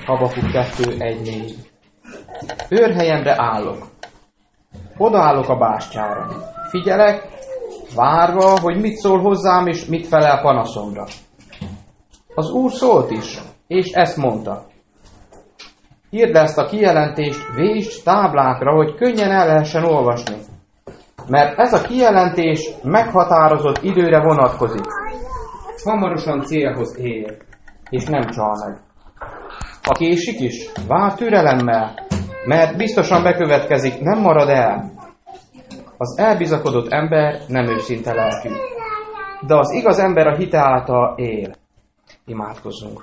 Habakuk 2:1-4. Őrhelyemre állok. Odaállok a bástyára. Figyelek, várva, hogy mit szól hozzám, és mit felel panaszomra. Az Úr szólt is, és ezt mondta. Írd le ezt a kijelentést, vésd táblákra, hogy könnyen el lehessen olvasni. Mert ez a kijelentés meghatározott időre vonatkozik. Hamarosan célhoz ér, és nem csal meg. Ha késik is, vár türelemmel, mert biztosan bekövetkezik, nem marad el. Az elbizakodott ember nem őszinte lelkű, de az igaz ember a hite által él. Imádkozzunk.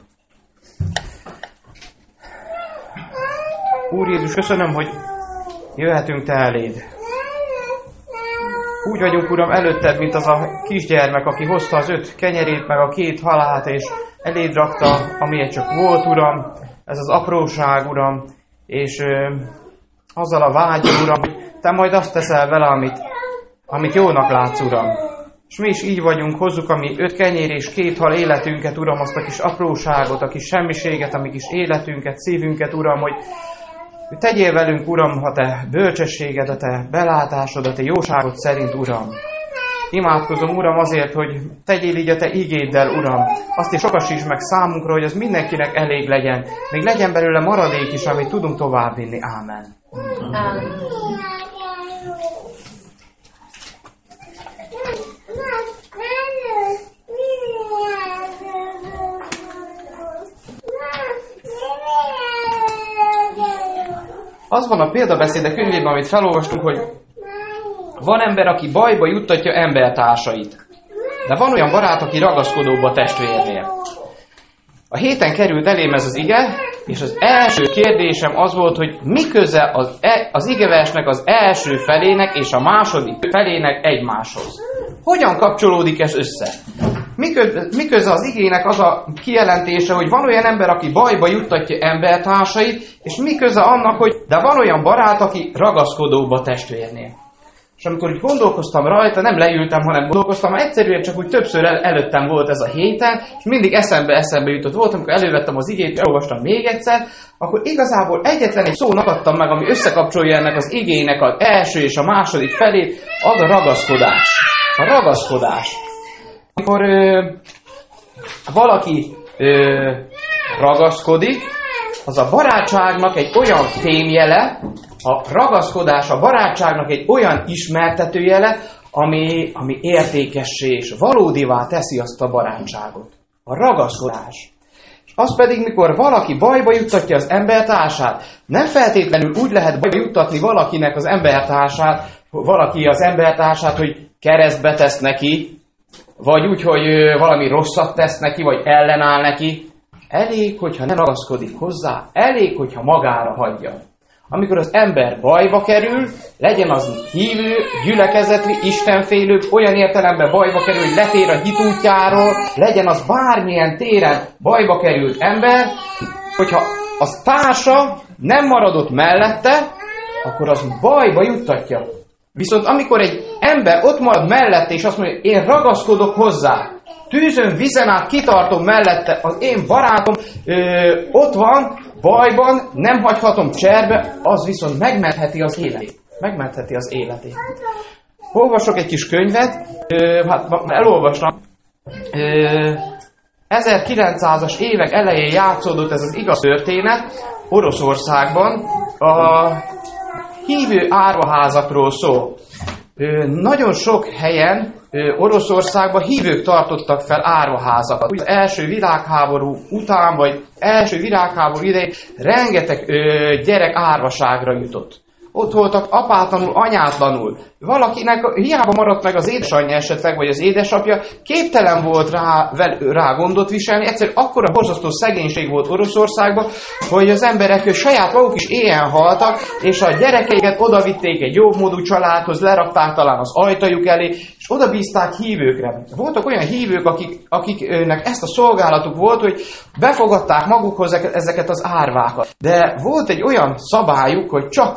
Úr Jézus, köszönöm, hogy jöhetünk Te eléd. Úgy vagyunk, Uram, előtted, mint az a kisgyermek, aki hozta az 5 kenyerét, meg a 2 halát, és eléd rakta, amilyen csak volt, Uram. Ez az apróság, Uram, és azzal a vágyal, Uram, hogy Te majd azt teszel vele, amit jónak látsz, Uram. És mi is így vagyunk, hozzuk a mi 5 kenyér és 2 hal életünket, Uram, azt a kis apróságot, a kis semmiséget, a mi kis életünket, szívünket, Uram, hogy tegyél velünk, Uram, ha Te bölcsességed, a Te belátásod, a Te jóságod szerint, Uram. Imádkozom, Uram, azért, hogy tegyél így a Te igéddel, Uram. Azt is sokasítsd meg számunkra, hogy az mindenkinek elég legyen. Még legyen belőle maradék is, amit tudunk továbbvinni. Ámen. Ámen. Az van a példabeszédek könyvében, amit felolvastunk, hogy van ember, aki bajba juttatja embertársait. De van olyan barát, aki ragaszkodóbb a testvérnél. A héten került elém ez az ige, és az első kérdésem az volt, hogy mi köze az igeversnek az első felének és a második felének egymáshoz. Hogyan kapcsolódik ez össze? Mi köze az igének az a kijelentése, hogy van olyan ember, aki bajba juttatja embertársait, és mi köze annak, hogy de van olyan barát, aki ragaszkodóbb a testvérnél. És amikor úgy gondolkoztam rajta, nem leültem, hanem gondolkoztam, egyszerűen csak úgy többször előttem volt ez a héten, és mindig eszembe jutott volt, amikor elővettem az igét, és elolvastam még egyszer, akkor igazából egyetlen egy szónak adtam meg, ami összekapcsolja ennek az igének az első és a második felét, az a ragaszkodás. A ragaszkodás. Amikor valaki ragaszkodik, az a barátságnak egy olyan fémjele, a ragaszkodás a barátságnak egy olyan ismertetőjele, ami értékessé és valódivá teszi azt a barátságot. A ragaszkodás. És az pedig, mikor valaki bajba juttatja az embertársát, nem feltétlenül úgy lehet bajba juttatni valakinek az embertársát, hogy keresztbe tesz neki, vagy úgy, hogy valami rosszat tesz neki, vagy ellenáll neki. Elég, hogyha nem ragaszkodik hozzá, elég, hogyha magára hagyja. Amikor az ember bajba kerül, legyen az hívő, gyülekezeti, istenfélő, olyan értelemben bajba kerül, hogy letér a hit útjáról, legyen az bármilyen téren bajba került ember, hogyha az társa nem maradott mellette, akkor az bajba juttatja. Viszont amikor egy ember ott marad mellette, és azt mondja, én ragaszkodok hozzá, tűzön, vizen át kitartom mellette, az én barátom ott van, bajban, nem hagyhatom cserbe, az viszont megmentheti az életét. Megmentheti az életét. Olvasok egy kis könyvet, elolvastam. 1900-as évek elején játszódott ez az igaz történet Oroszországban. A hívő árvaházakról szól. Nagyon sok helyen Oroszországban hívők tartottak fel árvaházakat. Az első világháború után, vagy első világháború idején rengeteg gyerek árvaságra jutott. Ott voltak apátlanul, anyátlanul. Valakinek hiába maradt meg az édesanyja esetleg, vagy az édesapja, képtelen volt rá gondot viselni. Egyszerűen akkora borzasztó szegénység volt Oroszországban, hogy az emberek saját maguk is éhen haltak, és a gyerekeiket odavitték egy jobbmódú családhoz, lerakták talán az ajtajuk elé, és oda bízták hívőkre. Voltak olyan hívők, akiknek ezt a szolgálatuk volt, hogy befogadták magukhoz ezeket az árvákat. De volt egy olyan szabályuk, hogy csak kicsi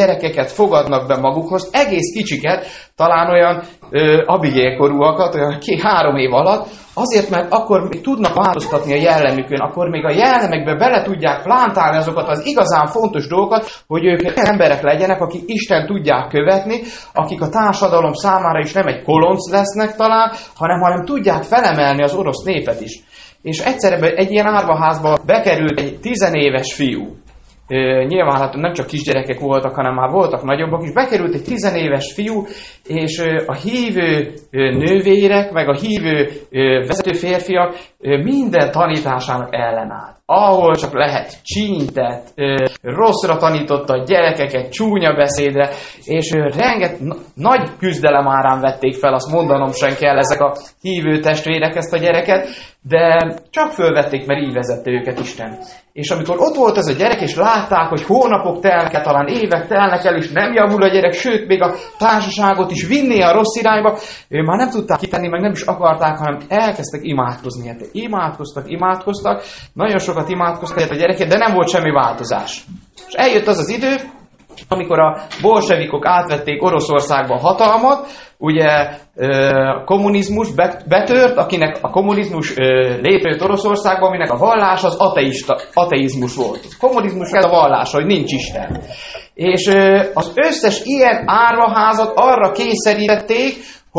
gyerekeket fogadnak be magukhoz, egész kicsiket, talán olyan Abigail-korúakat, olyan 2-3 év alatt, azért, mert akkor még tudnak változtatni a jellemükön, akkor még a jellemekbe bele tudják plántálni azokat az igazán fontos dolgokat, hogy ők emberek legyenek, akik Isten tudják követni, akik a társadalom számára is nem egy kolonc lesznek talán, hanem tudják felemelni az orosz népet is. És egyszerűen egy ilyen árvaházba bekerült egy 10 éves fiú. Nyilván hát nem csak kisgyerekek voltak, hanem már voltak nagyobbak is. Bekerült egy 10 éves fiú, és a hívő nővérek, meg a hívő vezető férfiak minden tanításának ellenállt. Ahol csak lehet csíntett, rosszra tanította a gyerekeket, csúnya beszédre, és nagy küzdelem árán vették fel, azt mondanom sem kell ezek a hívő testvérek ezt a gyereket, de csak fölvették, mert így vezette őket Isten. És amikor ott volt ez a gyerek, és látták, hogy hónapok telnek el, talán évek telnek el, és nem javul a gyerek, sőt, még a társaságot is vinné a rossz irányba, ő már nem tudták kitenni, meg nem is akarták, hanem elkezdtek imádkozni. Hát imádkoztak, nagyon sokat imádkoztak a gyereket, de nem volt semmi változás. És eljött az az idő, amikor a bolsevikok átvették Oroszországba a hatalmat, ugye a kommunizmus betört, akinek a kommunizmus létrejött Oroszországban, aminek a vallás az ateizmus volt. A kommunizmus ez a vallás, hogy nincs Isten. És az összes ilyen árvaházat arra kényszerítették,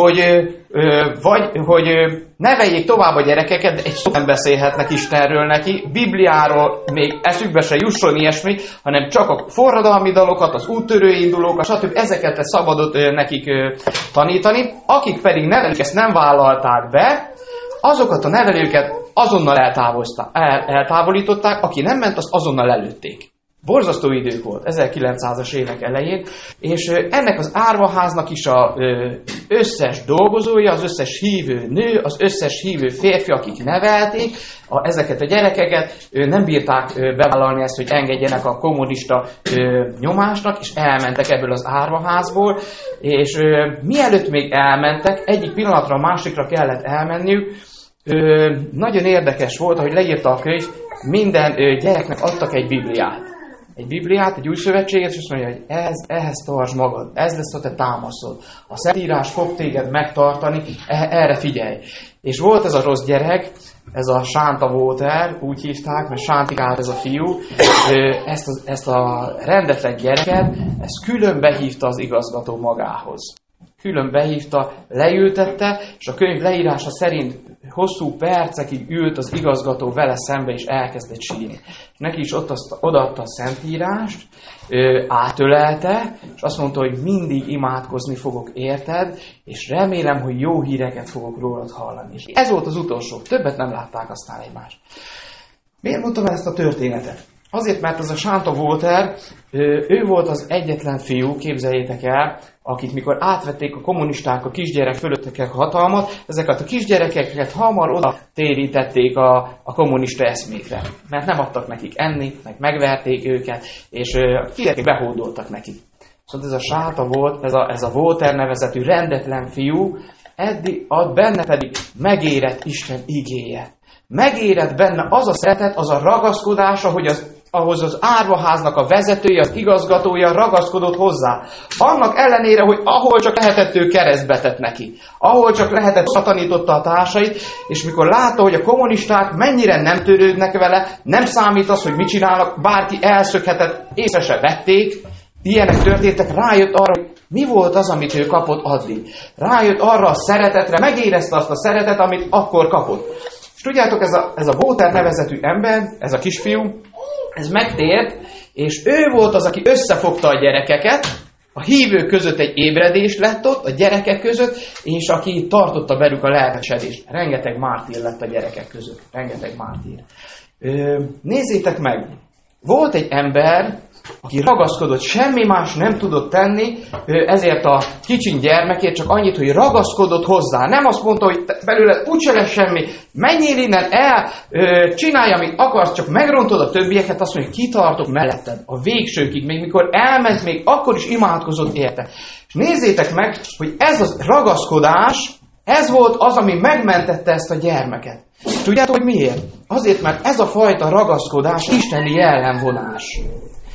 hogy neveljék tovább a gyerekeket, de egy szót nem beszélhetnek Istenről neki, Bibliáról még eszükbe se jusson ilyesmi, hanem csak a forradalmi dalokat, az úttörő indulókat, stb. Ezeket szabadott nekik tanítani. Akik pedig nevelők ezt nem vállalták be, azokat a nevelőket azonnal eltávolították, aki nem ment, azt azonnal lelőtték. Borzasztó idők volt, 1900-as évek elején, és ennek az árvaháznak is az összes dolgozója, az összes hívő nő, az összes hívő férfi, akik nevelték ezeket a gyerekeket, nem bírták bevállalni ezt, hogy engedjenek a kommunista nyomásnak, és elmentek ebből az árvaházból, és mielőtt még elmentek, egyik pillanatra a másikra kellett elmenniük, nagyon érdekes volt, ahogy leírta a könyv, minden gyereknek adtak egy Bibliát. Egy Bibliát, egy új szövetséget, és azt mondja, hogy ehhez tartsd magad, ez lesz a te támaszod. A Szentírás fog téged megtartani, erre figyelj. És volt ez a rossz gyerek, ez a Sánta Walter, úgy hívták, mert Sántikát ez a fiú, ezt a rendetlen gyereket, ezt külön behívta az igazgató magához. Külön behívta, leültette, és a könyv leírása szerint hosszú percekig ült az igazgató vele szembe, és elkezdett sírni. Neki is odaadta a Szentírást, átölelte, és azt mondta, hogy mindig imádkozni fogok érted, és remélem, hogy jó híreket fogok rólad hallani. És ez volt az utolsó. Többet nem látták aztán egymást. Miért mondtam ezt a történetet? Azért, mert az a Sánta Walter, ő volt az egyetlen fiú, képzeljétek el, akik mikor átvették a kommunisták a kisgyerek fölöttek a hatalmat, ezeket a kisgyerekeket hamar oda térítették a kommunista eszmékre. Mert nem adtak nekik enni, meg megverték őket, és a gyerekek behódoltak nekik. Szóval ez a Sánta volt, ez a Walter nevezetű rendetlen fiú, benne pedig megérett Isten igéje. Megérett benne az a szeretet, az a ragaszkodása, hogy ahhoz az árvaháznak a vezetője, az igazgatója ragaszkodott hozzá. Annak ellenére, hogy ahol csak lehetett, ő keresztbe tett neki. Ahol csak lehetett, szatanította a társait, és mikor látta, hogy a kommunisták mennyire nem törődnek vele, nem számít az, hogy mit csinálnak, bárki elszökhetett, észre se vették, ilyenek történtek, rájött arra, hogy mi volt az, amit ő kapott addig. Rájött arra a szeretetre, megérezte azt a szeretet, amit akkor kapott. És tudjátok, ez a Walter nevezetű ember, ez a kisfiú, ez megtért, és ő volt az, aki összefogta a gyerekeket, a hívők között egy ébredés lett ott, a gyerekek között, és aki tartotta belük a lelkesedést. Rengeteg mártír lett a gyerekek között. Rengeteg mártír. Nézzétek meg! Volt egy ember, aki ragaszkodott, semmi más nem tudott tenni, ezért a kicsin gyermekért csak annyit, hogy ragaszkodott hozzá. Nem azt mondta, hogy belőle úgyse lesz semmi, menjél innen el, csinálj, amit akarsz, csak megrontod a többieket, azt mondja, hogy kitartok melletted a végsőkig, még mikor elment, még akkor is imádkozott érte. És nézzétek meg, hogy ez a ragaszkodás, ez volt az, ami megmentette ezt a gyermeket. Tudjátok, hogy miért? Azért, mert ez a fajta ragaszkodás isteni jellemvonás.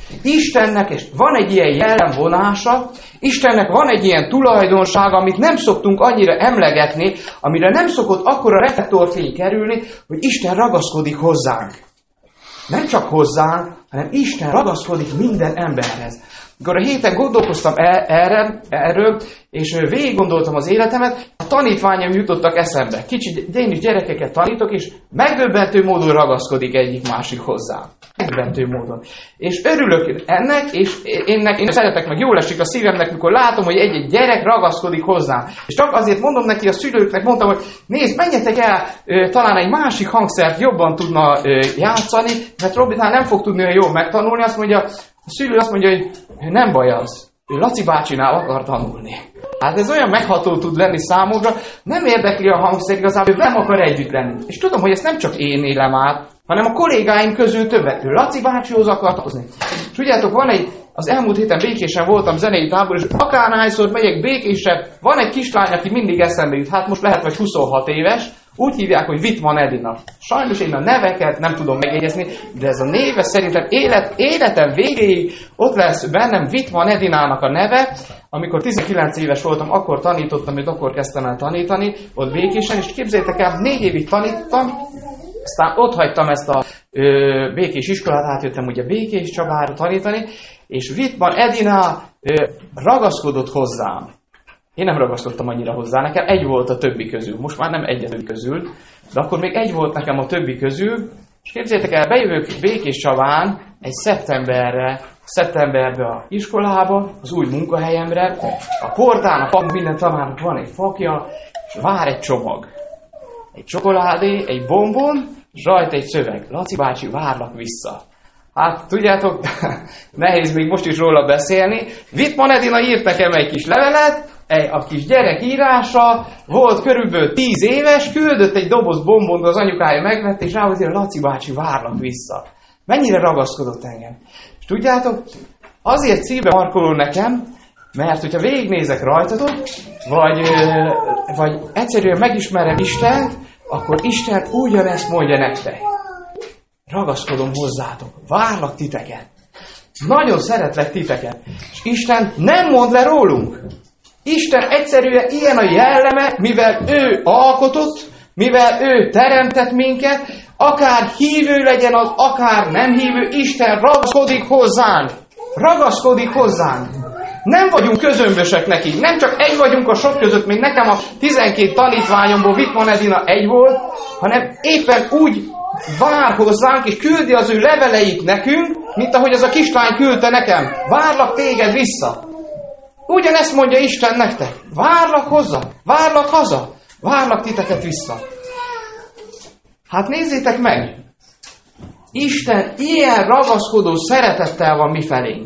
Istennek van egy ilyen jellemvonása, Istennek van egy ilyen tulajdonsága, amit nem szoktunk annyira emlegetni, amire nem szokott akkora reflektorfény kerülni, hogy Isten ragaszkodik hozzánk. Nem csak hozzánk, hanem Isten ragaszkodik minden emberhez. Amikor a héten gondolkoztam erről, és végig gondoltam az életemet, a tanítványom jutottak eszembe. Kicsit én is gyerekeket tanítok, és megdöbbentő módon ragaszkodik egyik-másik hozzá. Megdöbbentő módon. És örülök ennek, és én szeretek, meg jól esik a szívemnek, mikor látom, hogy egy-egy gyerek ragaszkodik hozzám. És csak azért mondom neki, a szülőknek mondtam, hogy nézd, menjetek el, talán egy másik hangszert jobban tudna játszani, mert Robi talán nem fog tudni olyan jól megtanulni, azt mondja, a szülő azt mondja, hogy nem baj az, ő Laci bácsinál akar tanulni. Hát ez olyan megható tud lenni számomra, nem érdekli a hangszer igazából, ő nem akar együtt lenni. És tudom, hogy ezt nem csak én élem át, hanem a kollégáim közül többet. Ő Laci bácsihoz akart hozni. És tudjátok, az elmúlt héten Békésen voltam zenei tábor, és akárhányszor megyek Békésre, van egy kislány, aki mindig eszembe jut. Hát most lehet, vagy 26 éves, úgy hívják, hogy Wittmann Edina. Sajnos én a neveket nem tudom megjegyezni, de ez a néve szerintem életem végéig ott lesz bennem Wittmann Edinának a neve. Amikor 19 éves voltam, akkor tanítottam, és akkor kezdtem el tanítani, ott Békésen, és képzeljétek el, 4 évig tanítottam, aztán ott hagytam ezt a Békés iskolát, átjöttem ugye Békés Csabára tanítani, és Wittmann Edina ragaszkodott hozzám. Én nem ragaszkodtam annyira hozzá, nekem egy volt a többi közül. Most már nem egy a többi közül, de akkor még egy volt nekem a többi közül. És képzeljétek el, bejövök Békés Csabán egy szeptemberbe a iskolába, az új munkahelyemre. A portán, minden tanárnak van egy fakja, és vár egy csomag. Egy csokoládé, egy bombon, és rajta egy szöveg. Laci bácsi, várlak vissza. Hát tudjátok, nehéz még most is róla beszélni. Wittmann Edina írt nekem egy kis levelet, a kis gyerek írása, volt körülbelül 10 éves, küldött egy doboz bombont, az anyukája megvett, és ráhozzá, Laci bácsi, várlak vissza. Mennyire ragaszkodott engem. És tudjátok, azért szívbe markoló nekem, mert hogyha végignézek rajtatok, vagy egyszerűen megismerem Istent, akkor Isten ugyanezt mondja nektek. Ragaszkodom hozzátok, várlak titeket. Nagyon szeretlek titeket. És Isten nem mond le rólunk. Isten egyszerűen ilyen a jelleme, mivel ő alkotott, mivel ő teremtett minket, akár hívő legyen az, akár nem hívő, Isten ragaszkodik hozzánk. Ragaszkodik hozzánk. Nem vagyunk közömbösek neki. Nem csak egy vagyunk a sok között, mint nekem a 12 tanítványomból Wittmann Edina egy volt, hanem éppen úgy vár hozzánk, és küldi az ő leveleit nekünk, mint ahogy az a kislány küldte nekem. Várlak téged vissza. Ugyanezt mondja Isten nektek. Várlak hozzá, várlak haza, várlak titeket vissza. Hát nézzétek meg! Isten ilyen ragaszkodó szeretettel van mifelénk.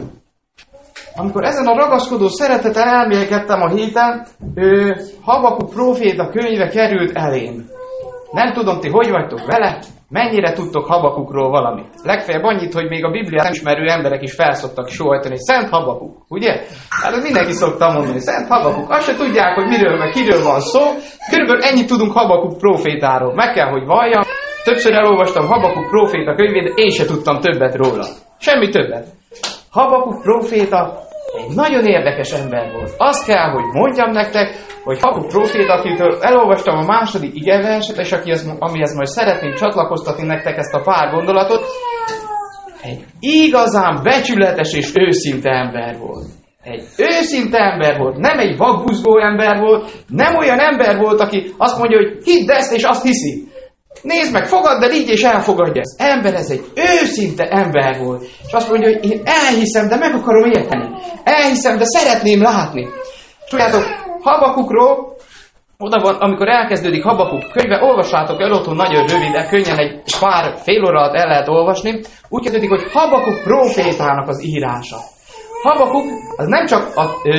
Amikor ezen a ragaszkodó szereteten elmélkedtem a héten, Habakuk próféta könyve került elém. Nem tudom, ti hogy vagytok vele, mennyire tudtok Habakukról valamit. Legfeljebb annyit, hogy még a Bibliát nem ismerő emberek is felszoktak sóhajtani, hogy Szent Habakuk, ugye? Hát ez mindenki szokta mondani, Szent Habakuk. Azt se tudják, hogy miről, meg kiről van szó. Körülbelül ennyit tudunk Habakuk prófétáról. Meg kell, hogy valljam. Többször elolvastam Habakuk próféta könyvét, de én se tudtam többet róla. Semmi többet. Habakuk próféta egy nagyon érdekes ember volt. Azt kell, hogy mondjam nektek, hogy Habakuk próféta, akitől elolvastam a második igeverset, és amihez majd szeretném csatlakoztatni nektek ezt a pár gondolatot, egy igazán becsületes és őszinte ember volt. Egy őszinte ember volt, nem egy vakbuzgó ember volt, nem olyan ember volt, aki azt mondja, hogy hidd ezt, és azt hiszi. Nézd meg, fogadd el így, és elfogadja ezt. Ember, ez egy őszinte ember volt. És azt mondja, hogy én elhiszem, de meg akarom érteni. Elhiszem, de szeretném látni. Tudjátok, Habakukról, oda van, amikor elkezdődik Habakuk könyve, olvassátok el otthon nagyon röviden, könnyen egy pár fél óra alatt el lehet olvasni. Úgy kezdődik, hogy Habakuk prófétának az írása. Habakuk az nem csak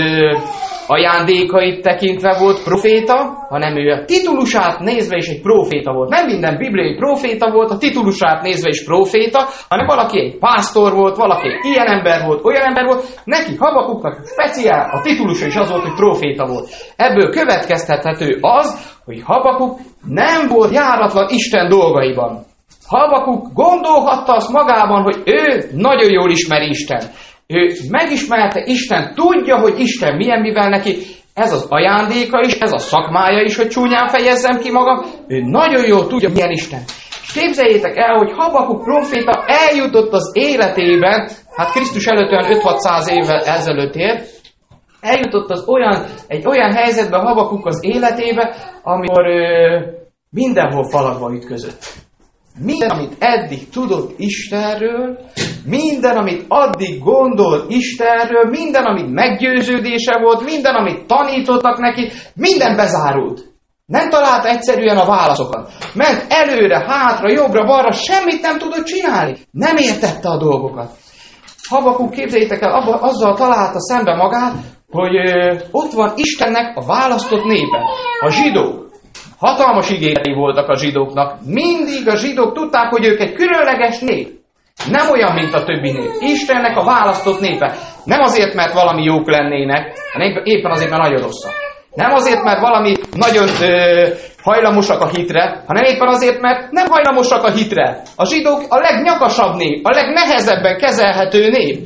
ajándékait tekintve volt proféta, hanem ő a titulusát nézve is egy proféta volt. Nem minden bibliai proféta volt, a titulusát nézve is proféta, hanem valaki egy pásztor volt, valaki egy ilyen ember volt, olyan ember volt. Neki, Habakuknak speciál, a titulusa is az volt, hogy proféta volt. Ebből következtethető az, hogy Habakuk nem volt járatlan Isten dolgaiban. Habakuk gondolhatta azt magában, hogy ő nagyon jól ismeri Isten. Ő megismerte Isten, tudja, hogy Isten milyen, mivel neki ez az ajándéka is, ez a szakmája is, hogy csúnyán fejezzem ki magam. Ő nagyon jól tudja, milyen Isten. És képzeljétek el, hogy Habakuk próféta eljutott az életében, hát Krisztus előtt olyan 5-600 évvel ezelőtt ért, eljutott egy olyan helyzetbe Habakuk az életébe, amikor mindenhol falakba ütközött. Minden, amit eddig tudott Istenről, minden, amit addig gondolt Istenről, minden, amit meggyőződése volt, minden, amit tanítottak neki, minden bezárult. Nem találta egyszerűen a válaszokat. Ment előre, hátra, jobbra, balra, semmit nem tudott csinálni. Nem értette a dolgokat. Habakuk, képzeljétek el, azzal találta szembe magát, hogy ott van Istennek a választott népe, a zsidók. Hatalmas ígéretei voltak a zsidóknak. Mindig a zsidók tudták, hogy ők egy különleges nép. Nem olyan, mint a többi nép. Istennek a választott népe. Nem azért, mert valami jók lennének, hanem éppen azért, mert nagyon rosszak. Nem azért, mert valami nagyon hajlamosak a hitre, hanem éppen azért, mert nem hajlamosak a hitre. A zsidók a legnyakasabb nép, a legnehezebben kezelhető nép.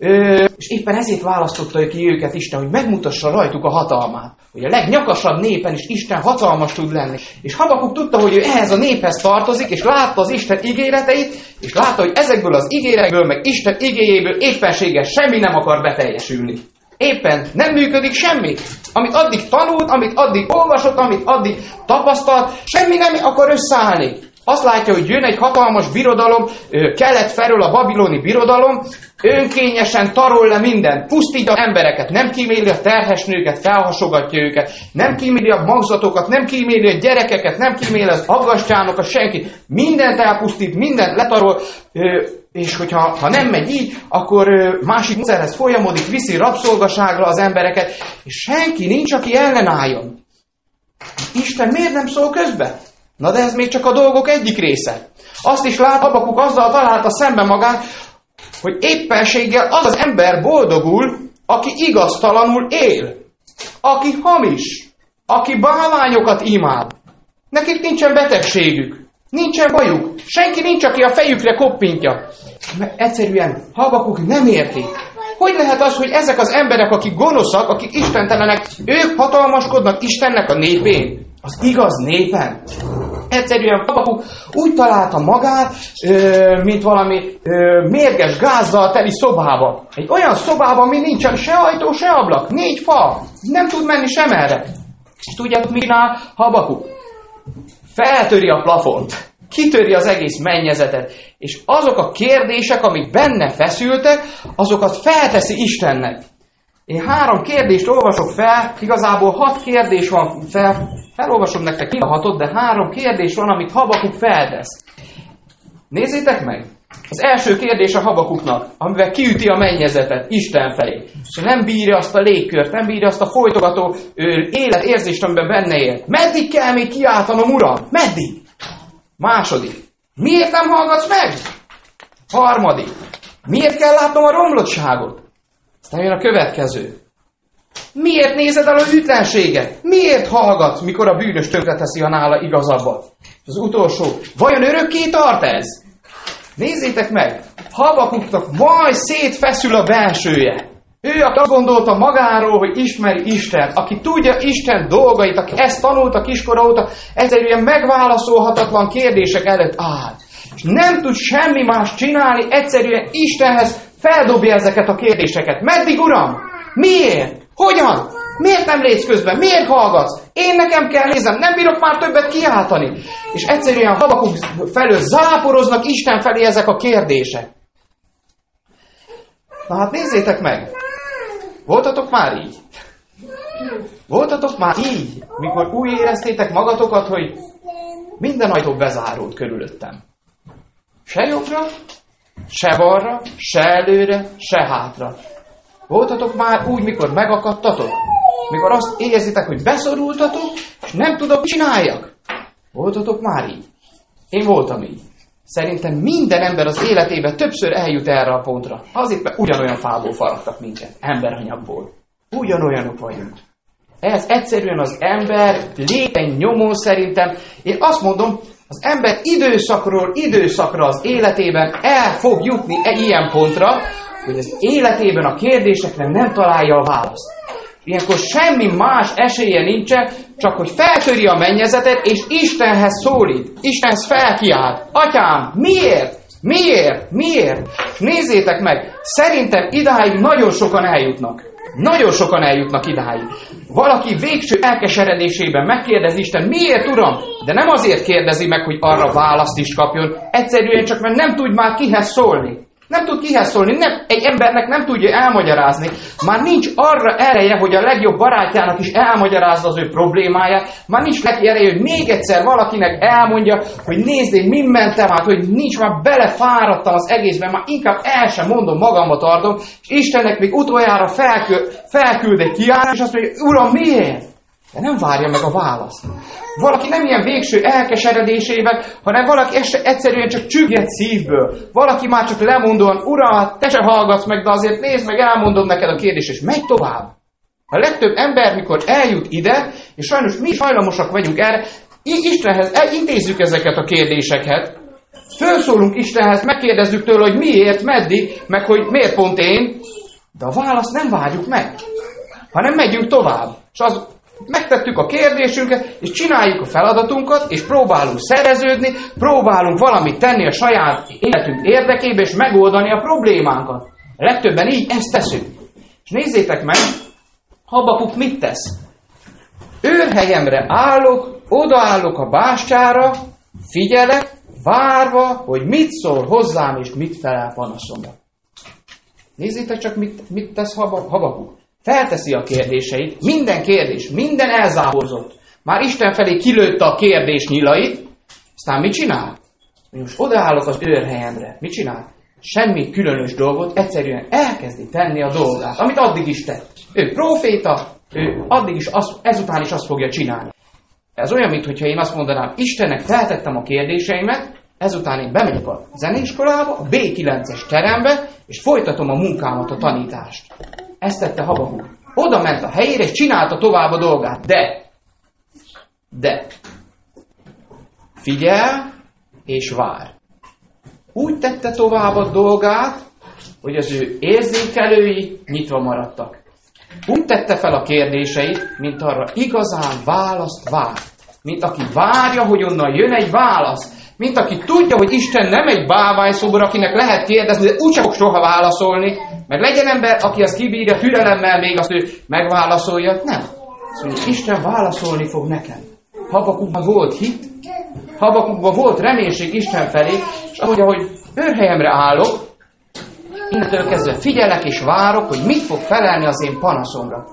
És éppen ezért választotta ki őket Isten, hogy megmutassa rajtuk a hatalmát. Hogy a legnyakasabb népen is Isten hatalmas tud lenni. És Habakuk tudta, hogy ő ehhez a néphez tartozik, és látta az Isten ígéreteit, és látta, hogy ezekből az ígéretekből, meg Isten igéjéből éppenséges semmi nem akar beteljesülni. Éppen nem működik semmi. Amit addig tanult, amit addig olvasott, amit addig tapasztalt, semmi nem akar összeállni. Azt látja, hogy jön egy hatalmas birodalom, kelet felől a babiloni birodalom, önkényesen tarol le mindent, pusztítja az embereket, nem kíméli a terhes nőket, felhasogatja őket, nem kíméli a magzatokat, nem kíméli a gyerekeket, nem kíméli az aggastyánokat, senki. Mindent elpusztít, mindent letarol, és hogyha nem megy így, akkor másik módszerhez folyamodik, viszi rabszolgaságra az embereket, és senki nincs, aki ellenálljon. Isten miért nem szól közbe? Na de ez még csak a dolgok egyik része. Azt is lát, Habakuk azzal találta szembe magát, hogy éppenséggel az az ember boldogul, aki igaztalanul él, aki hamis, aki bálványokat imád. Nekik nincsen betegségük, nincsen bajuk, senki nincs, aki a fejükre koppintja. Mert egyszerűen Habakuk nem érti. Hogy lehet az, hogy ezek az emberek, akik gonoszak, akik istentelenek, ők hatalmaskodnak Istennek a népén? Az igaz népen. Egyszerűen Habakuk úgy találta magát, mint valami mérges gázzal teli szobába. Egy olyan szobában, ami nincsen se ajtó, se ablak. 4 fal. Nem tud menni sem erre. És tudjátok, mit csinál Habakuk? Feltöri a plafont. Kitöri az egész mennyezetet. És azok a kérdések, amik benne feszültek, azokat felteszi Istennek. Én 3 kérdést olvasok fel, igazából 6 kérdés van felolvasom nektek mind a 6-ot, de 3 kérdés van, amit Habakuk feltesz. Nézzétek meg! Az első kérdés a Habakuknak, amivel kiüti a mennyezetet Isten felé. És nem bírja azt a légkört, nem bírja azt a folytogató életérzést, amiben benne él. Meddig kell még kiáltanom, Uram? Meddig? Második. Miért nem hallgatsz meg? Harmadik. Miért kell látnom a romlottságot? Aztán jön a következő. Miért nézed el a hűtlenséget? Miért hallgatsz, mikor a bűnös tönkreteszi a nála igazabbat? Az utolsó. Vajon örökké tart ez? Nézzétek meg! Habakuknak majd szétfeszül a belsője. Ő, aki azt gondolta magáról, hogy ismeri Istent, aki tudja Isten dolgait, aki ezt tanulta kiskora óta, egyszerűen megválaszolhatatlan kérdések előtt áll. És nem tud semmi más csinálni, egyszerűen Istenhez feldobja ezeket a kérdéseket. Meddig, Uram? Miért? Hogyan? Miért nem létsz közben? Miért hallgatsz? Én nekem kell néznem, nem bírok már többet kiáltani. És egyszerűen Habakuk felől záporoznak Isten felé ezek a kérdések. Na hát nézzétek meg! Voltatok már így? Voltatok már így, mikor úgy éreztétek magatokat, hogy minden ajtó bezárult körülöttem. Se jobbra, se balra, se előre, se hátra. Voltatok már úgy, mikor megakadtatok? Mikor azt érzitek, hogy beszorultatok, és nem tudok, mit csináljak? Voltatok már így? Én voltam így. Szerintem minden ember az életében többször eljut erre a pontra. Azért, mert ugyanolyan fából faragtak minket, emberanyagból. Ugyanolyanok vagyunk. Ez egyszerűen az ember léten nyomon szerintem. Én azt mondom, Az ember időszakról időszakra az életében el fog jutni ilyen pontra, hogy az életében a kérdésekre nem találja a választ. Ilyenkor semmi más esélye nincsen, csak hogy feltöri a mennyezetet, és Istenhez szólít. Istenhez felkiált. Atyám, miért? Miért? Miért? És nézzétek meg, szerintem idáig nagyon sokan eljutnak. Nagyon sokan eljutnak idáig. Valaki végső elkeseredésében megkérdezi Isten, miért, Uram? De nem azért kérdezi meg, hogy arra választ is kapjon, egyszerűen csak mert nem tud már kihez szólni. Nem tud kihez szólni, egy embernek nem tudja elmagyarázni. Már nincs arra ereje, hogy a legjobb barátjának is elmagyarázza az ő problémáját. Már nincs neki ereje, hogy még egyszer valakinek elmondja, hogy nézd, én mind mentem át, hogy nincs, már belefáradtam az egészben, már inkább el sem mondom, magamot tartom, és Istennek még utoljára felküld egy kiállás, és azt mondja, Uram, miért? De nem várja meg a választ. Valaki nem ilyen végső elkeseredésében, hanem valaki egyszerűen csak csügget szívből. Valaki már csak lemondóan, Uram, te se hallgatsz meg, de azért nézd meg, elmondom neked a kérdést, és megy tovább. A legtöbb ember, mikor eljut ide, és sajnos mi hajlamosak vagyunk erre, Istenhez intézzük ezeket a kérdéseket, fölszólunk Istenhez, megkérdezzük tőle, hogy miért, meddig, meg hogy miért pont én, de a választ nem várjuk meg, hanem megyünk tovább. És megtettük a kérdésünket, és csináljuk a feladatunkat, és próbálunk szereződni, próbálunk valamit tenni a saját életünk érdekében, és megoldani a problémánkat. Legtöbben így ezt teszünk. És nézzétek meg, Habakuk mit tesz? Őrhelyemre állok, odaállok a bástyára, figyelek, várva, hogy mit szól hozzám, és mit felel panaszomra. Nézzétek csak, mit tesz Habakuk. Felteszi a kérdéseit, minden kérdés, minden elzáporzott. Már Isten felé kilőtte a kérdés nyilait, aztán mit csinál? Most odaállok az őrhelyemre. Mit csinál? Semmi különös dolgot, egyszerűen elkezdi tenni a dolgát, amit addig is tett. Ő próféta, ő addig is ezután is azt fogja csinálni. Ez olyan, mintha én azt mondanám, Istennek feltettem a kérdéseimet, ezután én bemegyek a zeneiskolába, a B9-es terembe, és folytatom a munkámat, a tanítást. Ezt tette Habakuk. Oda ment a helyére, és csinálta tovább a dolgát. De figyel és vár. Úgy tette tovább a dolgát, hogy az ő érzékelői nyitva maradtak. Úgy tette fel a kérdéseit, mint arra igazán választ vár. Mint aki várja, hogy onnan jön egy válasz. Mint aki tudja, hogy Isten nem egy bálványszobor, akinek lehet kérdezni, de úgyse fog soha válaszolni. Meg legyen ember, aki azt kibírja türelemmel, még azt ő megválaszolja. Nem. Szóval Isten válaszolni fog nekem. Habakukban volt hit, Habakukban volt reménység Isten felé, és ahogy őrhelyemre állok, innentől kezdve figyelek és várok, hogy mit fog felelni az én panaszomra.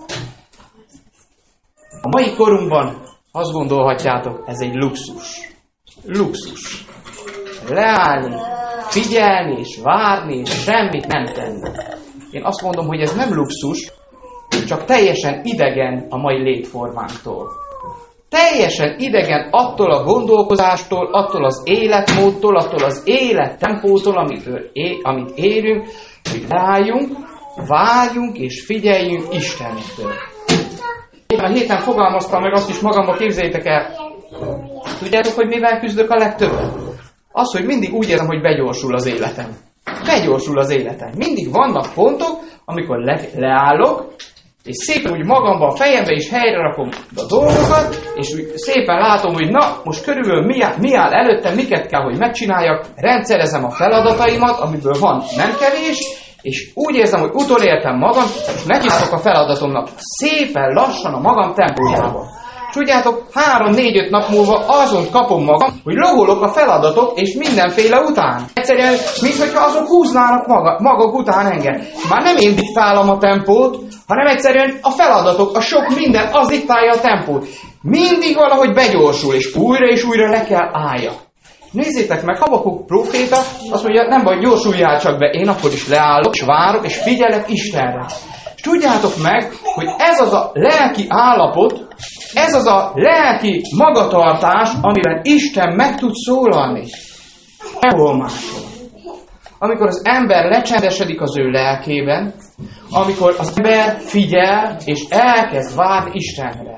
A mai korunkban azt gondolhatjátok, ez egy luxus. Luxus. Leállni, figyelni és várni, és semmit nem tenni. Én azt mondom, hogy ez nem luxus, csak teljesen idegen a mai létformánktól. Teljesen idegen attól a gondolkozástól, attól az életmódtól, attól az élettempótól, amit érünk, hogy leálljunk, várjunk és figyeljünk Istentől. Én a héten fogalmaztam meg azt is magamba, képzeljétek el. Tudjátok, hogy mivel küzdök a legtöbbet? Az, hogy mindig úgy érzem, hogy begyorsul az életem. Begyorsul az életem. Mindig vannak pontok, amikor leállok, és szépen úgy magamban, a fejembe is helyre rakom a dolgokat, és úgy szépen látom, hogy na, most körülbelül mi áll előttem, miket kell, hogy megcsináljak, rendszerezem a feladataimat, amiből van nem kevés, és úgy érzem, hogy utolértem magam, és nekiállok a feladatomnak szépen lassan a magam tempójában. Tudjátok, 3-4-5 nap múlva azon kapom magam, hogy logolok a feladatok és mindenféle után. Egyszerűen, mintha azok húznának maguk után engem. Már nem én diktálom a tempót, hanem egyszerűen a feladatok, a sok minden, az diktálja a tempót. Mindig valahogy begyorsul, és újra le kell állja. Nézzétek meg, Habakuk próféta azt mondja, nem baj, gyorsuljál csak be, én akkor is leállok, és várok, és figyelek Istenre. És tudjátok meg, hogy ez az a lelki állapot, ez az a lelki magatartás, amiben Isten meg tud szólalni. Sehol máshol. Amikor az ember lecsendesedik az ő lelkében, amikor az ember figyel és elkezd várni Istenre.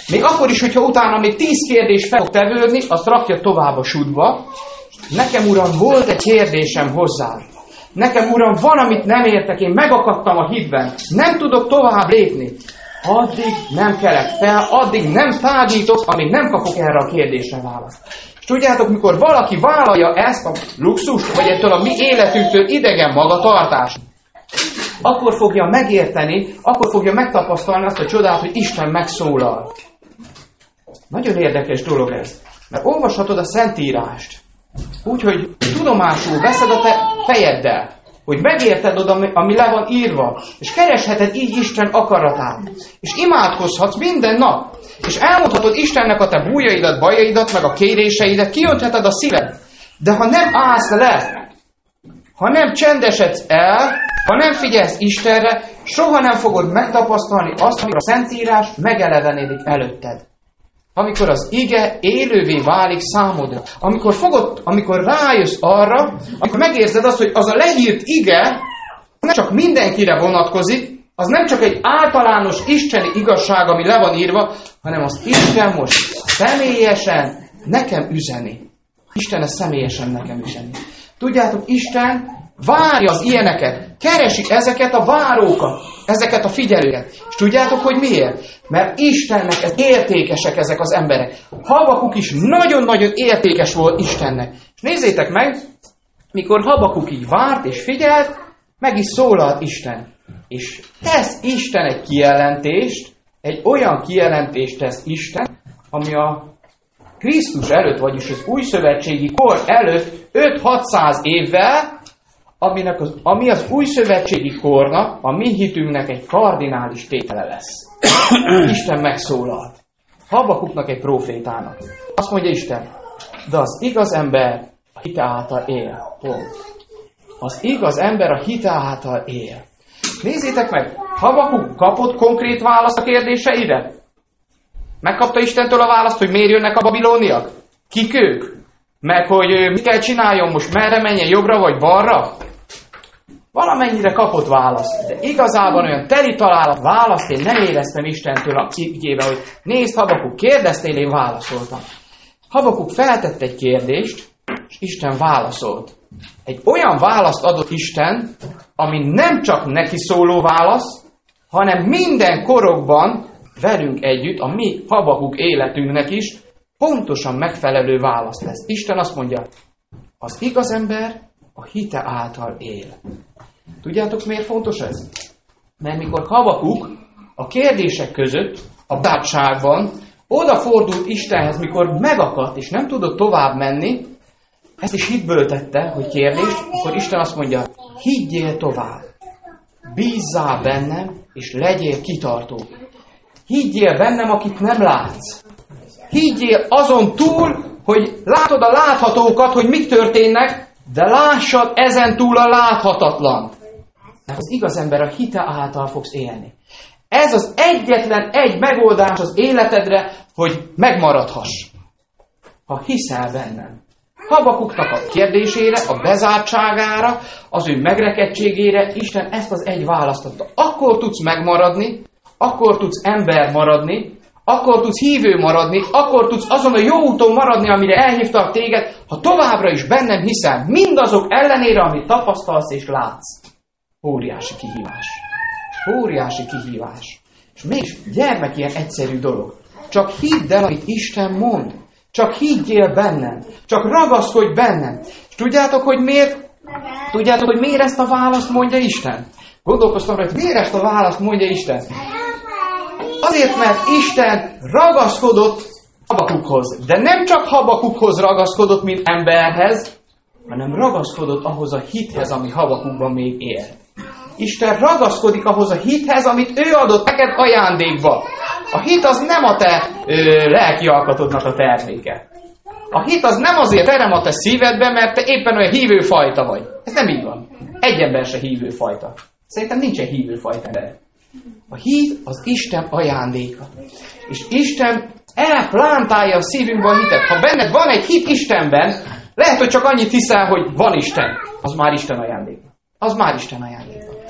Még akkor is, hogyha utána még 10 kérdés fel fog tevődni, azt rakja tovább a sudba. Nekem, Uram, volt egy kérdésem hozzád. Nekem, Uram, van, amit nem értek, én megakadtam a hitben. Nem tudok tovább lépni. Addig nem kelek fel, addig nem tágítok, amíg nem kapok erre a kérdésre választ. És tudjátok, mikor valaki vállalja ezt a luxust, vagy ettől a mi életünktől idegen magatartást, akkor fogja megérteni, akkor fogja megtapasztalni azt a csodát, hogy Isten megszólal. Nagyon érdekes dolog ez. Mert olvashatod a Szentírást. Úgyhogy tudomásul veszed a te fejeddel, hogy megérted oda, ami le van írva, és keresheted így Isten akaratát. És imádkozhatsz minden nap. És elmondhatod Istennek a te bújaidat, bajaidat, meg a kéréseidet, kiöntheted a szíved. De ha nem állsz le, ha nem csendesedsz el, ha nem figyelsz Istenre, soha nem fogod megtapasztalni azt, amikor a Szentírás megelevenedik előtted. Amikor az ige élővé válik számodra. Amikor rájössz arra, amikor megérzed azt, hogy az a leírt ige nem csak mindenkire vonatkozik, az nem csak egy általános isteni igazság, ami le van írva, hanem az Isten most személyesen nekem üzeni. Isten ezt személyesen nekem üzeni. Tudjátok, Isten várja az ilyeneket, keresi ezeket a várókat, ezeket a figyelőket. És tudjátok, hogy miért? Mert Istennek értékesek ezek az emberek. Habakuk is nagyon-nagyon értékes volt Istennek. És nézzétek meg, mikor Habakuk így várt és figyelt, meg is szólalt Isten. És tesz Isten egy kijelentést, egy olyan kijelentést tesz Isten, ami a Krisztus előtt, vagyis az újszövetségi kor előtt 5-600 évvel, ami az újszövetségi kornak, a mi hitünknek egy kardinális tétele lesz. Isten megszólalt. Habakuknak egy prófétának. Azt mondja Isten, de az igaz ember a hite által él. Pont. Az igaz ember a hite által él. Nézzétek meg, Habakuk kapott konkrét választ a kérdéseire? Megkapta Istentől a választ, hogy miért jönnek a babilóniak? Kik ők? Meg hogy mit kell csináljon most, merre menjen, jobbra vagy balra? Valamennyire kapott választ, de igazában olyan teli találat választ én nem éreztem Istentől a igébe, hogy nézd, Habakuk, kérdeztél, én válaszoltam. Habakuk feltett egy kérdést, és Isten válaszolt. Egy olyan választ adott Isten, ami nem csak neki szóló válasz, hanem minden korokban velünk együtt, a mi Habakuk életünknek is pontosan megfelelő válasz lesz. Isten azt mondja, az igaz ember a hite által él. Tudjátok, miért fontos ez? Mert mikor Habakuk a kérdések között, a bátságban odafordult Istenhez, mikor megakadt és nem tudott tovább menni, ezt is hitből tette, hogy kérdés, akkor Isten azt mondja, higgyél tovább, bízzál bennem, és legyél kitartó. Higgyél bennem, akit nem látsz. Higgyél azon túl, hogy látod a láthatókat, hogy mik történnek, de lássad ezen túl a láthatatlan. Mert az igaz ember a hite által fogsz élni. Ez az egyetlen egy megoldás az életedre, hogy megmaradhass. Ha hiszel bennem. Habakuknak a kérdésére, a bezártságára, az ő megrekedtségére Isten ezt az egy választ adta. Akkor tudsz megmaradni, akkor tudsz ember maradni, akkor tudsz hívő maradni, akkor tudsz azon a jó úton maradni, amire elhívtak téged, ha továbbra is bennem hiszel, mindazok ellenére, amit tapasztalsz és látsz. Óriási kihívás. Óriási kihívás. És mégis gyermek ilyen egyszerű dolog. Csak hidd el, amit Isten mond. Csak higgyél bennem. Csak ragaszkodj bennem. És tudjátok, hogy miért? Tudjátok, hogy miért ezt a választ mondja Isten? Gondolkoztam rá, hogy miért ezt a választ mondja Isten? Azért, mert Isten ragaszkodott Habakukhoz. De nem csak Habakukhoz ragaszkodott, mint emberhez, hanem ragaszkodott ahhoz a hithez, ami Habakukban még él. Isten ragaszkodik ahhoz a hithez, amit ő adott neked ajándékba. A hit az nem a te lelki alkatodnak a terméke. A hit az nem azért terem a te szívedbe, mert te éppen olyan hívő fajta vagy. Ez nem így van. Egy ember se hívő fajta. Szerintem nincs egy hívő fajta ember. A hit az Isten ajándéka. És Isten elplántálja a szívünkben a hitet. Ha benned van egy hit Istenben, lehet, hogy csak annyit hiszel, hogy van Isten. Az már Isten ajándéka. Az már Isten ajándéka.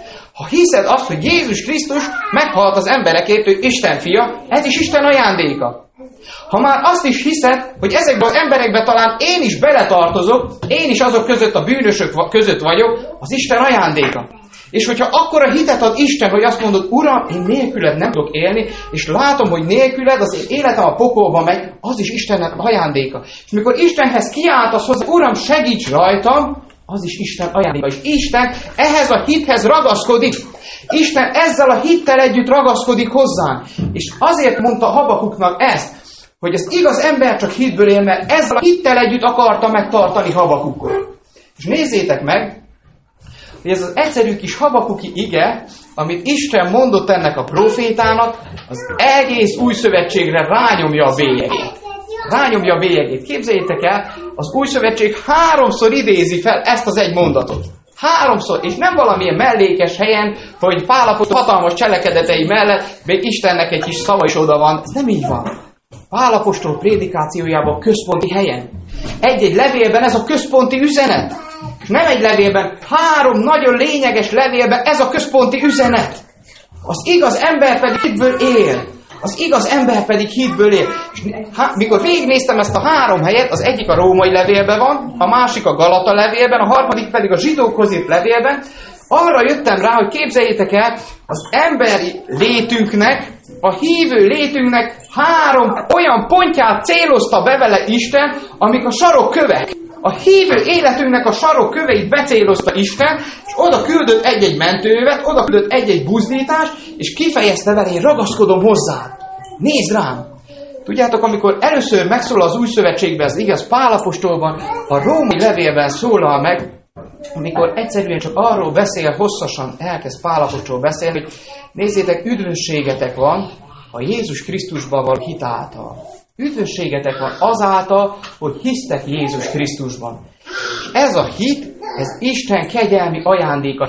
Ha hiszed azt, hogy Jézus Krisztus meghalt az emberekért, ő Isten fia, ez is Isten ajándéka. Ha már azt is hiszed, hogy ezekben az emberekben talán én is beletartozok, én is azok között a bűnösök között vagyok, az Isten ajándéka. És hogyha akkora hitet ad Isten, hogy azt mondod, Uram, én nélküled nem tudok élni, és látom, hogy nélküled az én életem a pokolba megy, az is Istennek ajándéka. És mikor Istenhez kiáltasz hozzá, Uram, segíts rajtam, az is Isten ajándéka. És Isten ehhez a hithez ragaszkodik. Isten ezzel a hittel együtt ragaszkodik hozzánk. És azért mondta Habakuknak ezt, hogy az igaz ember csak hitből él, mert ezzel a hittel együtt akarta megtartani Habakukot. És nézzétek meg, hogy ez az egyszerű kis Habakuki ige, amit Isten mondott ennek a profétának, az egész új szövetségre rányomja a bélyegét. Rányomja a bélyegét. Képzeljétek el, az új szövetség 3-szor idézi fel ezt az egy mondatot. 3-szor, és nem valamilyen mellékes helyen, hogy Pál apostol hatalmas cselekedetei mellett még Istennek egy kis szava is oda van. Ez nem így van. Pál apostol prédikációjában központi helyen. Egy-egy levélben ez a központi üzenet. És nem egy levélben, 3 nagyon lényeges levélben ez a központi üzenet. Az igaz ember pedig hitből él. Az igaz ember pedig hitből él. És mikor végignéztem ezt a 3 helyet, az egyik a római levélben van, a másik a Galata levélben, a harmadik pedig a zsidókhoz írt levélben, arra jöttem rá, hogy képzeljétek el, az emberi létünknek, a hívő létünknek 3 olyan pontját célozta be vele Isten, amik a sarokkövek. A hívő életünknek a sarokköveit becélozta Isten, és oda küldött egy-egy mentővet, oda küldött egy-egy buzdítást, és kifejezte vele, én ragaszkodom hozzád. Nézd rám! Tudjátok, amikor először megszólal az új szövetségben, az igaz Pál apostolban, a római levélben szólal meg, amikor egyszerűen csak arról beszél, hosszasan elkezd Pál apostol beszélni, hogy nézzétek, üdvösségetek van a Jézus Krisztusban való hit által. Üdvösségetek van azáltal, hogy hisztek Jézus Krisztusban. És ez a hit, ez Isten kegyelmi ajándéka.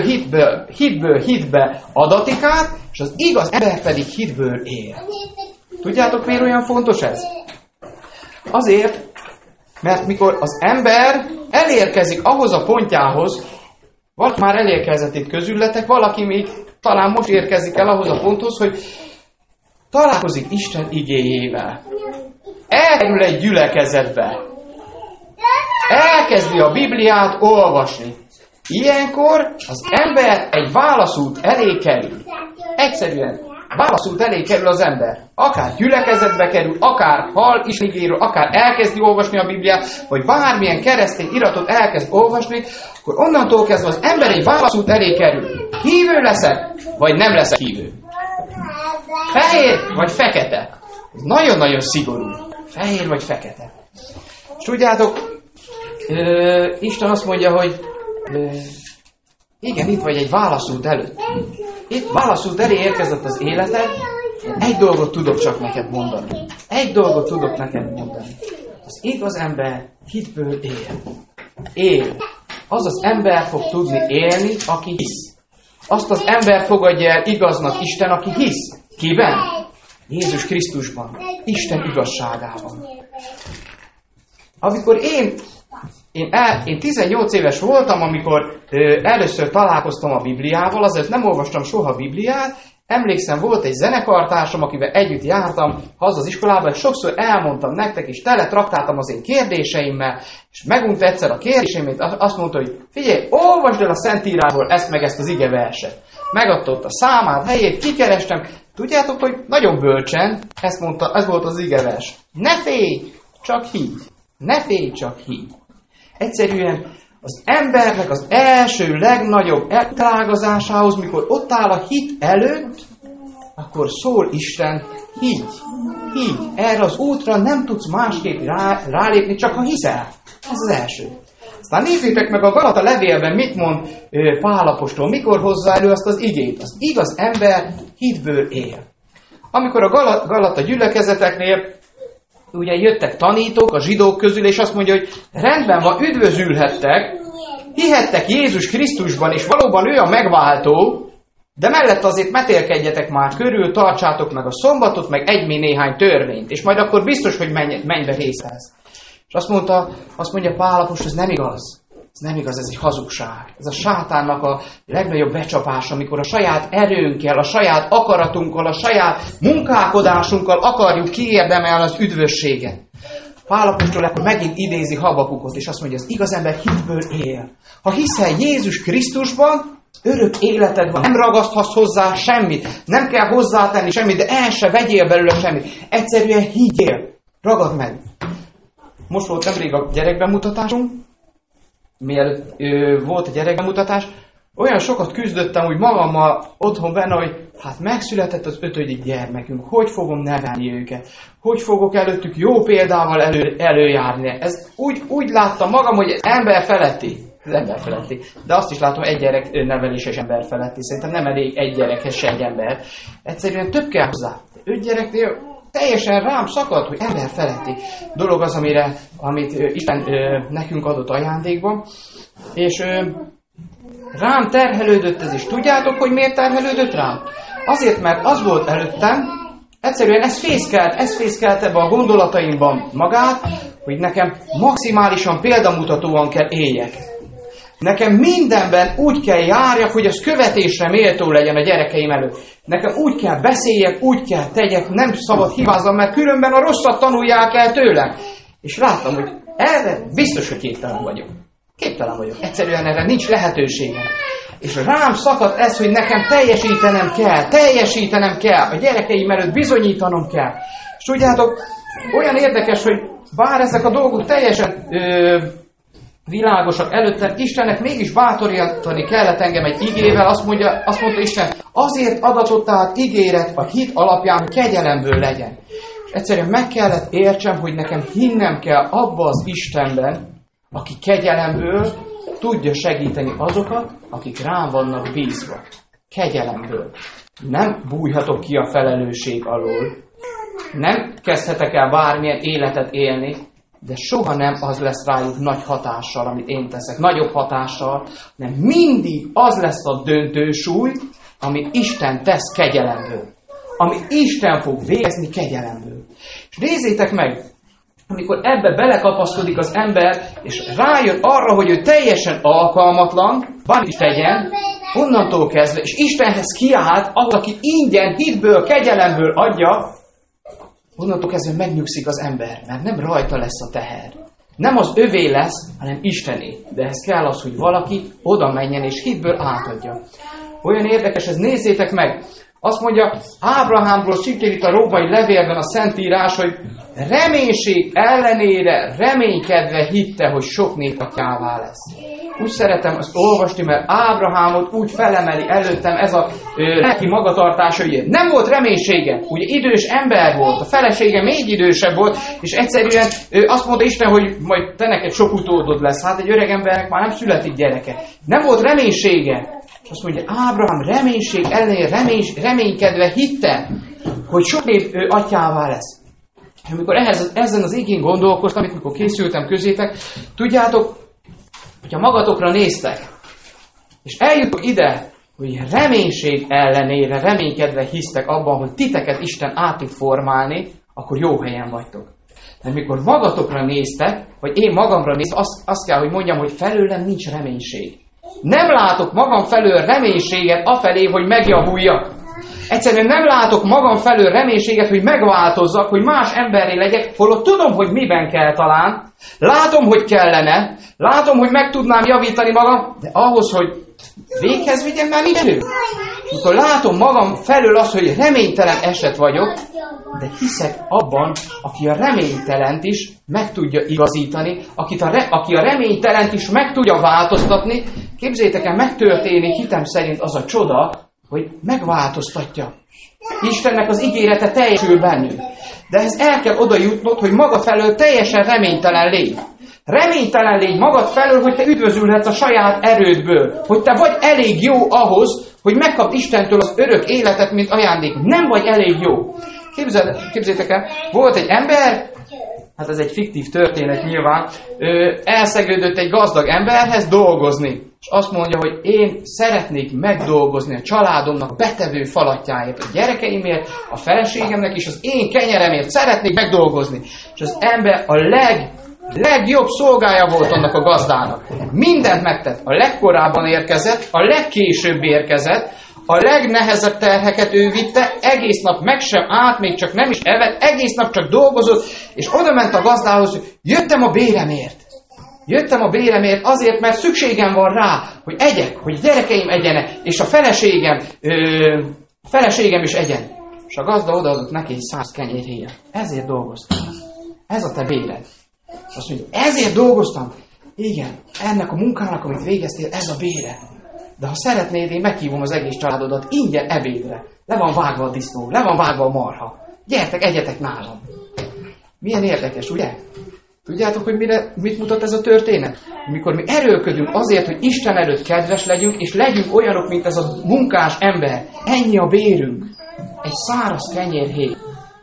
Hitből hitbe adatik át, és az igaz ember pedig hitből él. Tudjátok, miért olyan fontos ez? Azért, mert mikor az ember elérkezik ahhoz a pontjához, valaki már elérkezett itt közületek, valaki még talán most érkezik el ahhoz a ponthoz, hogy találkozik Isten igéjével. Elkerül egy gyülekezetbe. Elkezdi a Bibliát olvasni. Ilyenkor az ember egy válaszút elé kerül. Egyszerűen válaszút elé kerül az ember. Akár gyülekezetbe kerül, akár hall Isten igéről, akár elkezdi olvasni a Bibliát, vagy bármilyen keresztény iratot elkezd olvasni, akkor onnantól kezdve az ember egy válaszút elé kerül. Hívő leszek, vagy nem leszek hívő. Fehér vagy fekete. Ez nagyon-nagyon szigorú. Fehér vagy fekete. És tudjátok, Isten azt mondja, hogy igen, itt vagy egy válaszút előtt. Itt válaszút elé érkezett az életed, egy dolgot tudok csak neked mondani. Egy dolgot tudok neked mondani. Az igaz ember hitből él. Él. Az az ember fog tudni élni, aki hisz. Azt az ember fogadja el igaznak Isten, aki hisz. Kiben? Jézus Krisztusban. Isten igazságában. Amikor én 18 éves voltam, amikor először találkoztam a Bibliával, azért nem olvastam soha Bibliát. Emlékszem, volt egy zenekartársam, akivel együtt jártam haza az iskolába, és sokszor elmondtam nektek, és teletraktáltam az én kérdéseimmel, és megunta egyszer a kérdéseimet, azt mondta, hogy figyelj, olvasd el a Szentírásból ezt meg ezt az igeverset. Megadta ott a számát, helyét, kikerestem. Tudjátok, hogy nagyon bölcsen, ezt mondta, ez volt az igevers. Ne félj, csak higgy. Ne félj, csak higgy. Egyszerűen az embernek az első legnagyobb eltrágazásához, mikor ott áll a hit előtt, akkor szól Isten, higgy, higgy. Erre az útra nem tudsz másképp rálépni, csak ha hiszel. Ez az első. Aztán nézzétek meg a Galata levélben, mit mond Pál apostol, mikor hozzá elő azt az igét. Az igaz ember hitből él. Amikor a Galata gyülekezeteknél ugye jöttek tanítók a zsidók közül, és azt mondja, hogy rendben van, üdvözülhettek, hihettek Jézus Krisztusban, és valóban ő a megváltó, de mellett azért metélkedjetek már körül, tartsátok meg a szombatot, meg néhány törvényt, és majd akkor biztos, hogy mennybe részt lesz. És azt mondja Pál apostol, ez nem igaz. Ez nem igaz, ez egy hazugság. Ez a sátánnak a legnagyobb becsapása, amikor a saját erőnkkel, a saját akaratunkkal, a saját munkálkodásunkkal akarjuk kiérdemelni az üdvösséget. Pál apostol akkor megint idézi Habakukot, és azt mondja, az igaz ember hitből él. Ha hiszel Jézus Krisztusban, örök életed van, nem ragaszthatsz hozzá semmit, nem kell hozzátenni semmit, de el se vegyél belőle semmit. Egyszerűen higgyél, ragad meg. Most volt nemrég a gyerekbemutatásunk, mielőtt volt a gyerekbemutatás, olyan sokat küzdöttem úgy magammal otthon benne, hogy hát megszületett az 5. gyermekünk, hogy fogom nevelni őket, hogy fogok előttük jó példával előjárni. Ez úgy láttam magam, hogy ez ember feletti. Ez ember feletti. De azt is látom, egy gyerek neveléses ember feletti. Szerintem nem elég egy gyerekhez se egy ember. Egyszerűen több kell hozzá. 5 gyereknél teljesen rám szakadt, hogy ember feletti dolog az, amit Isten nekünk adott ajándékban. És rám terhelődött ez is. Tudjátok, hogy miért terhelődött rám? Azért, mert az volt előttem, egyszerűen ez fészkelt ebbe a gondolataimban magát, hogy nekem maximálisan példamutatóan kell éljek. Nekem mindenben úgy kell járjak, hogy az követésre méltó legyen a gyerekeim előtt. Nekem úgy kell beszéljek, úgy kell tegyek, nem szabad hibáznom, mert különben a rosszat tanulják el tőlem. És láttam, hogy erre biztos, hogy képtelen vagyok. Egyszerűen erre nincs lehetőségem. És rám szakadt ez, hogy nekem teljesítenem kell. A gyerekeim előtt bizonyítanom kell. És tudjátok, olyan érdekes, hogy bár ezek a dolgok teljesen világosak előttem, Istennek mégis bátorítani kellett engem egy igével, azt mondta Isten, azért adatott át ígéret a hit alapján, hogy kegyelemből legyen. És egyszerűen meg kellett értsem, hogy nekem hinnem kell abba az Istenben, aki kegyelemből tudja segíteni azokat, akik rám vannak bízva. Kegyelemből. Nem bújhatok ki a felelősség alól. Nem kezdhetek el bármilyen életet élni, de soha nem az lesz rájuk nagy hatással, amit én teszek. Nagyobb hatással, hanem mindig az lesz a döntő súly, amit Isten tesz kegyelemből. Amit Isten fog végezni kegyelemből. És nézzétek meg, amikor ebbe belekapaszkodik az ember, és rájön arra, hogy ő teljesen alkalmatlan, van is tegyen, onnantól kezdve, és Istenhez kiállt, ahol aki ingyen, hitből, kegyelemből adja, onnantól kezdve megnyugszik az ember, mert nem rajta lesz a teher. Nem az övé lesz, hanem Istené. De ehhez kell az, hogy valaki oda menjen, és hitből átadja. Olyan érdekes, ez nézzétek meg! Azt mondja, Ábrahámról szintén itt a római levélben a Szentírás, hogy reménység ellenére reménykedve hitte, hogy sok nép atyává lesz. Úgy szeretem azt olvasni, mert Ábrahámot úgy felemeli előttem ez a lelki magatartása, hogy nem volt reménysége. Ugye idős ember volt, a felesége még idősebb volt, és egyszerűen azt mondta Isten, hogy majd te neked sok utódod lesz. Hát egy öreg embernek már nem születik gyereke. Nem volt reménysége. És azt mondja, Ábrahám reménység ellenére reménykedve hitte, hogy sok nép atyává lesz. És amikor ezen az igén gondolkoztam, amikor készültem közétek, tudjátok, hogyha magatokra néztek, és eljutok ide, hogy reménység ellenére reménykedve hisztek abban, hogy titeket Isten át tud formálni, akkor jó helyen vagytok. Mert mikor magatokra néztek, vagy én magamra néztem, azt kell, hogy mondjam, hogy felőlem nincs reménység. Nem látok magam felől reménységet afelé, hogy megjavuljak. Egyszerűen nem látok magam felől reménységet, hogy megváltozzak, hogy más emberré legyek, holott tudom, hogy miben kell talán. Látom, hogy kellene. Látom, hogy meg tudnám javítani magam, de ahhoz, hogy véghez vigyem, már nincs elő. Mikor látom magam felől azt, hogy reménytelen eset vagyok, de hiszek abban, aki a reménytelent is meg tudja igazítani, aki a reménytelent is meg tudja változtatni, képzeljétek el, megtörténik hitem szerint az a csoda, hogy megváltoztatja. Istennek az ígérete teljesül bennünk. De ehhez el kell oda jutnod, hogy maga felől teljesen reménytelen légy. Reménytelen légy magad felől, hogy te üdvözülhetsz a saját erődből. Hogy te vagy elég jó ahhoz, hogy megkapd Istentől az örök életet, mint ajándék. Nem vagy elég jó. Képzeljétek el, volt egy ember, hát ez egy fiktív történet nyilván, elszegődött egy gazdag emberhez dolgozni. És azt mondja, hogy én szeretnék megdolgozni a családomnak betevő falatjáért, a gyerekeimért, a feleségemnek és az én kenyeremért szeretnék megdolgozni. És az ember a Legjobb szolgája volt annak a gazdának. Mindent megtett. A legkorábban érkezett, a legkésőbb érkezett, a legnehezebb terheket ő vitte, egész nap meg sem állt, még csak nem is evett, egész nap csak dolgozott, és oda ment a gazdához, hogy jöttem a béremért. Jöttem a béremért azért, mert szükségem van rá, hogy egyek, hogy gyerekeim egyenek, és a feleségem is egyen. És a gazda odaadott neki egy 100 kenyérhéjat. Ezért dolgoztam. Ez a te béred. Azt mondja, ezért dolgoztam. Igen, ennek a munkának, amit végeztél, ez a bére. De ha szeretnéd, én meghívom az egész családodat ingyen ebédre. Le van vágva a disznó, le van vágva a marha. Gyertek, egyetek nálam. Milyen érdekes, ugye? Tudjátok, hogy mit mutat ez a történet? Amikor mi erőlködünk azért, hogy Isten előtt kedves legyünk, és legyünk olyanok, mint ez a munkás ember. Ennyi a bérünk. Egy száraz kenyérhéj.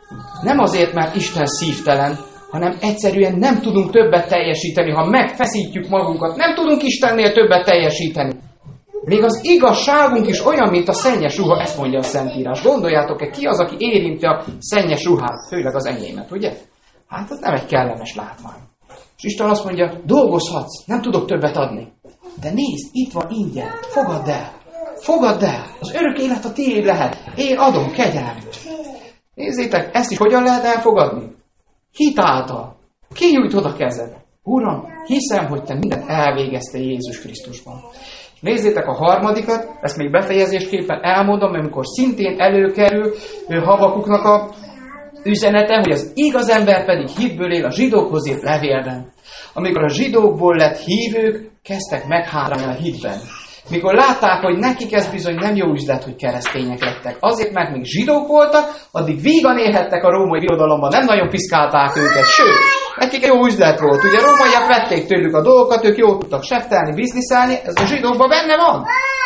Nem azért, mert Isten szívtelen, hanem egyszerűen nem tudunk többet teljesíteni, ha megfeszítjük magunkat. Nem tudunk Istennél többet teljesíteni. Még az igazságunk is olyan, mint a szennyes ruha, ezt mondja a Szentírás. Gondoljátok-e, ki az, aki érinti a szennyes ruhát? Főleg az enyémet, ugye? Hát ez nem egy kellemes látvány. És Isten azt mondja, dolgozhatsz, nem tudok többet adni. De nézd, itt van ingyen, fogadd el. Fogadd el, az örök élet a tiéd lehet. Én adom, kegyelem. Nézzétek, ezt is hogyan lehet elfogadni? Hit által. Kinyújtod a kezed. Uram, hiszem, hogy te mindent elvégeztél Jézus Krisztusban. Nézzétek a harmadikat, ezt még befejezésképpen elmondom, amikor szintén előkerül Habakuknak a üzenete, hogy az igaz ember pedig hitből él, a zsidókhoz írt levélben. Amikor a zsidókból lett hívők, kezdtek meghárálni a hitben. Mikor látták, hogy nekik ez bizony nem jó üzlet, hogy keresztények lettek. Azért, mert még zsidók voltak, addig vígan élhettek a római birodalomban, nem nagyon piszkálták őket, sőt, nekik jó üzlet volt. Ugye a rómaiak vették tőlük a dolgokat, ők jól tudtak seftelni, bizniszelni, ez a zsidókban benne van.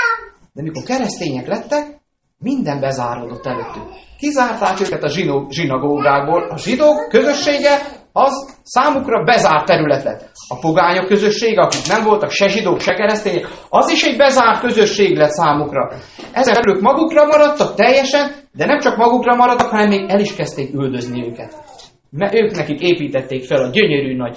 De mikor keresztények lettek, minden bezáródott előttük. Kizárták őket a zsinagógákból. A zsidók közössége az számukra bezárt terület lett. A pogányok közössége, akik nem voltak se zsidók, se keresztények, az is egy bezárt közösség lett számukra. Ezen belül magukra maradtak teljesen, de nem csak magukra maradtak, hanem még el is kezdték üldözni őket. Mert ők nekik építették fel a gyönyörű nagy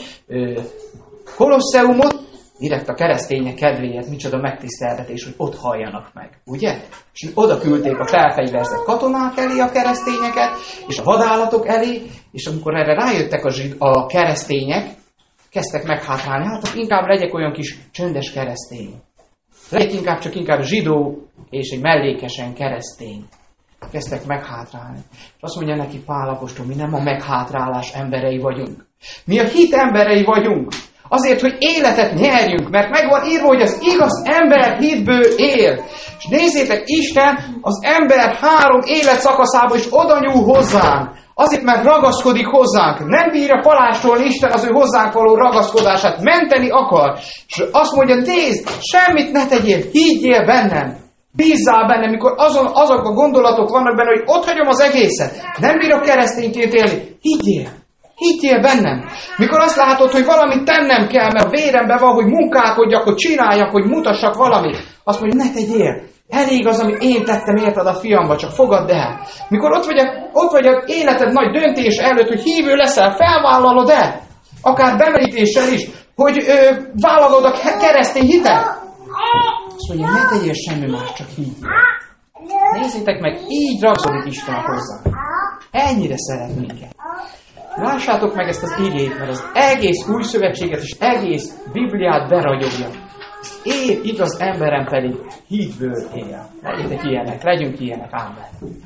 kolosseumot, direkt a keresztények kedvéért, micsoda megtiszteltetés, hogy ott halljanak meg, ugye? És oda küldték a felfegyverzett katonák elé a keresztényeket, és a vadállatok elé, és amikor erre rájöttek a keresztények, kezdtek meghátrálni, hát inkább legyek olyan kis csöndes keresztény. Legyek inkább zsidó, és egy mellékesen keresztény. Kezdtek meghátrálni. És azt mondja neki Pál apostol, mi nem a meghátrálás emberei vagyunk. Mi a hit emberei vagyunk. Azért, hogy életet nyerjünk, mert meg van írva, hogy az igaz ember hitből él. És nézzétek, Isten az ember 3 életszakaszába is oda nyúl hozzánk. Azért, mert ragaszkodik hozzánk. Nem bírja palástolni Isten az ő hozzánk való ragaszkodását. Menteni akar. És azt mondja, nézd, semmit ne tegyél, higgyél bennem. Bízzál bennem, mikor azok a gondolatok vannak benne, hogy ott hagyom az egészet. Nem bírok keresztényként élni. Higgyél. Higgyél bennem. Mikor azt látod, hogy valamit tennem kell, mert a véremben van, hogy munkálkodjak, hogy csináljak, hogy mutassak valamit, azt mondja, ne tegyél. Elég az, amit én tettem, érted a fiamba, csak fogadd el. Mikor ott vagy az életed nagy döntés előtt, hogy hívő leszel, felvállalod el, akár bemerítéssel is, hogy vállalod a keresztény hitet. Azt mondja, ne tegyél semmi más, csak higgyél. Nézzétek meg, így ragaszkodik Isten hozzánk. Ennyire szeret minket. Lássátok meg ezt az igét, mert az egész új szövetséget és egész Bibliát beragyogja. Én igaz emberem pedig hitből él. Legyetek ilyenek, legyünk ilyenek, ámen.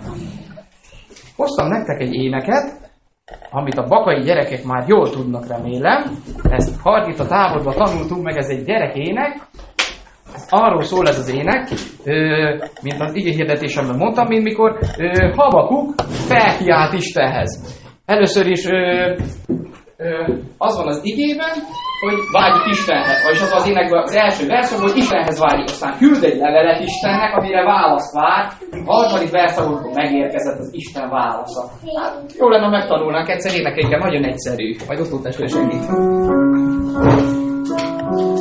Hoztam nektek egy éneket, amit a bakai gyerekek már jól tudnak, remélem. Ezt Hargita táborban tanultunk meg, ez egy gyerekének. Arról szól ez az ének, mint az igéhirdetésemben mondtam, mint mikor Habakuk felkiált Istenhez. Először is az van az igében, hogy vágyik Istenhez, vagyis az énekben az első verszak, hogy Istenhez vágyik, aztán küld egy levelet Istennek, amire választ vár. A harmadik verszakon megérkezett az Isten válasza. Hát, jó lenne, megtanulnánk egyszer énekeljük, nagyon egyszerű. Majd ott segít.